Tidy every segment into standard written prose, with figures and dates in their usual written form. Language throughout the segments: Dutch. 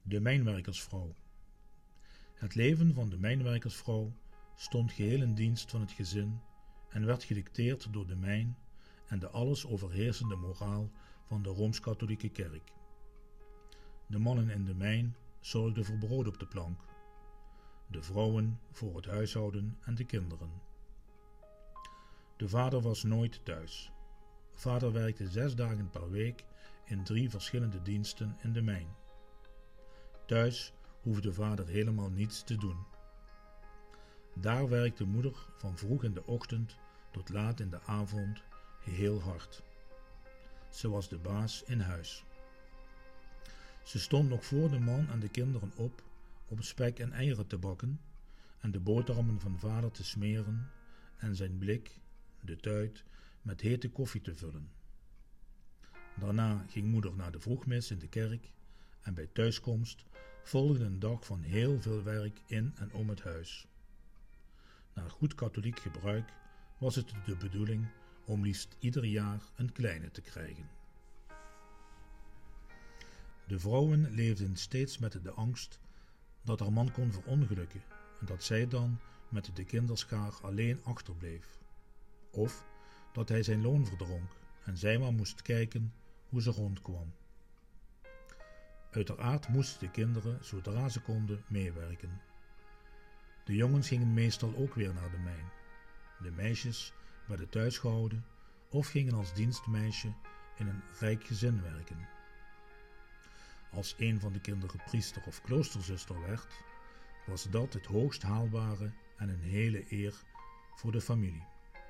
De mijnwerkersvrouw. Het leven van de mijnwerkersvrouw stond geheel in dienst van het gezin en werd gedicteerd door de mijn en de alles overheersende moraal van de Rooms-Katholieke Kerk. De mannen in de mijn zorgden voor brood op de plank, de vrouwen voor het huishouden en de kinderen. De vader was nooit thuis. Vader werkte 6 dagen per week in 3 verschillende diensten in de mijn. Thuis hoefde vader helemaal niets te doen. Daar werkte moeder van vroeg in de ochtend tot laat in de avond heel hard. Ze was de baas in huis. Ze stond nog voor de man en de kinderen op om spek en eieren te bakken en de boterhammen van vader te smeren en zijn blik, de tuit, met hete koffie te vullen. Daarna ging moeder naar de vroegmis in de kerk en bij thuiskomst volgde een dag van heel veel werk in en om het huis. Naar goed katholiek gebruik was het de bedoeling om liefst ieder jaar een kleine te krijgen. De vrouwen leefden steeds met de angst dat haar man kon verongelukken en dat zij dan met de kinderschaar alleen achterbleef. Of dat hij zijn loon verdronk en zij maar moest kijken hoe ze rondkwam. Uiteraard moesten de kinderen, zodra ze konden, meewerken. De jongens gingen meestal ook weer naar de mijn. De meisjes werden thuis gehouden of gingen als dienstmeisje in een rijk gezin werken. Als een van de kinderen priester of kloosterzuster werd, was dat het hoogst haalbare en een hele eer voor de familie.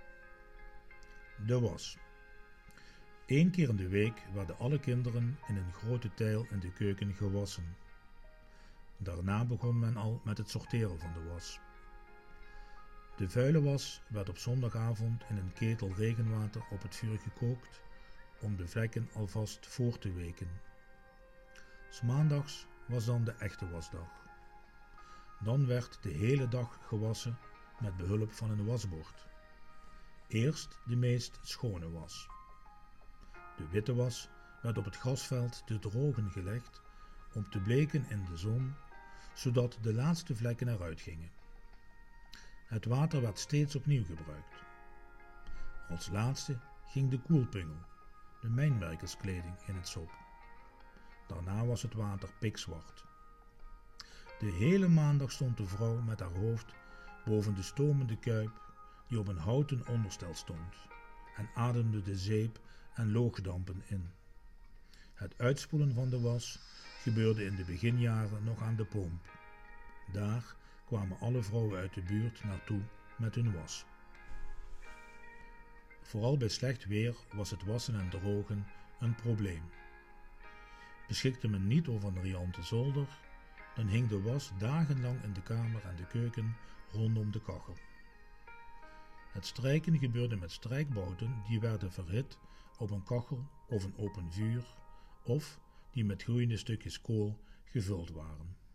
De was. 1 keer in de week werden alle kinderen in een grote teil in de keuken gewassen. Daarna begon men al met het sorteren van de was. De vuile was werd op zondagavond in een ketel regenwater op het vuur gekookt om de vlekken alvast voor te weken. 's Maandags was dan de echte wasdag. Dan werd de hele dag gewassen met behulp van een wasbord. Eerst de meest schone was. De witte was werd op het grasveld te drogen gelegd om te bleken in de zon, zodat de laatste vlekken eruit gingen. Het water werd steeds opnieuw gebruikt. Als laatste ging de koelpingel, de mijnwerkerskleding, in het sop. Daarna was het water pikzwart. De hele maandag stond de vrouw met haar hoofd boven de stomende kuip die op een houten onderstel stond en ademde de zeep en loogdampen in. Het uitspoelen van de was gebeurde in de beginjaren nog aan de pomp. Daar kwamen alle vrouwen uit de buurt naartoe met hun was. Vooral bij slecht weer was het wassen en drogen een probleem. Beschikte men niet over een riante zolder, dan hing de was dagenlang in de kamer en de keuken rondom de kachel. Het strijken gebeurde met strijkbouten die werden verhit op een kachel of een open vuur, of die met gloeiende stukjes kool gevuld waren.